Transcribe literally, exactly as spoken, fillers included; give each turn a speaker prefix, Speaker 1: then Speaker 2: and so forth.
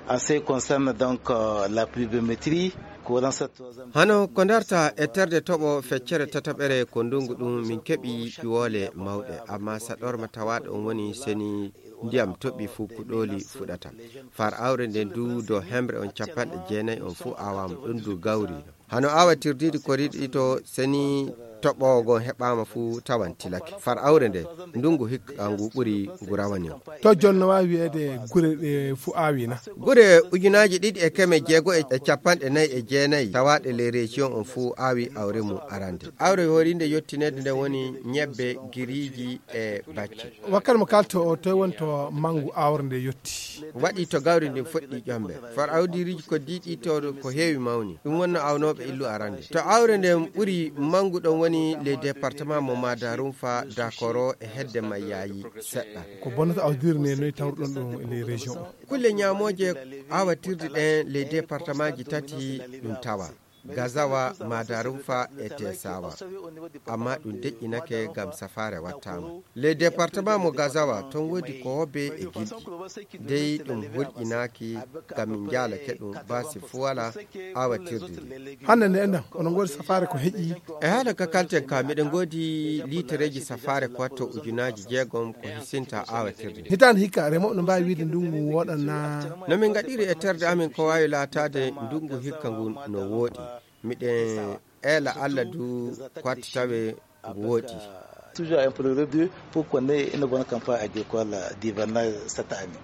Speaker 1: En ce qui concerne donc euh, la pluviométrie,
Speaker 2: hano ko darta e terde toɓo feccere tataɓere ko ndungu ɗum min keɓi ƴiwole mawɗe amma saɗorma tawaɗo on woni seni ndiyam toɓɓi fuu kuɗoli fuɗata far awre nden du do hembre on capanɗe jeenayyi on fuu awama ɗon du gawri hano awa tirdiɗi ko riɗi to seni toɓɓogo heɓama fuu tawan tilake far awre nde ndungu hikka ngu ɓuuri ngu rawani on
Speaker 3: to jonno wawi wiyede gure ɗe fuu awina
Speaker 2: gure ujunaji ɗiɗi e keme jeego e capanɗe nayyi e jeenayyi tawaɗe les région on fuu awi awre mum arande awre horinde yettinede nde woni ñebbe giriji e bacce
Speaker 3: wakkati mo kalto o to wonto mangu awre nde yetti
Speaker 2: waɗi to gawri ndi foɗɗi ƴombe far awdiriji ko diɗi to ko heewi mawni ɗum wonno awnoɓe illu arande to awre nde ɓuuri mangu ɗon woni les département mo Madarum fa Dakoro e hedde Mayyayi seɗɗa
Speaker 3: ko bonnata awdirde nde noy tawrɗon ɗon les région
Speaker 2: kulle ñamoje awatirde ɗen les département ji tati ɗum tawa Gazawa, Madarum fa e Tesawa amma ɗum deƴƴinake gam safare wattama les département mo Gazawa ton wodi ko hobbe e gilɗi dey ɗum hulƴinaki gam min jaalake ɗum basi fu wala awatirde
Speaker 3: hande nde enɗam onon godi safare ko heƴi
Speaker 2: e haala ka kalten ka miɗen godi litereji safare ko watto ujunaji jeegom ko hisinta awatirde
Speaker 3: hitande hikka remoɓe no mbawi wiide ndungu woɗanna
Speaker 2: nomin gaɗiri e terde amin ko wawi latade ndungu hikka ngu no wooɗi miɗen ela Allah du kwatti tawe ngu wooɗi
Speaker 1: toujours un peu réduit pour qu'on ait une bonne campagne agricole d'hivernage cette année.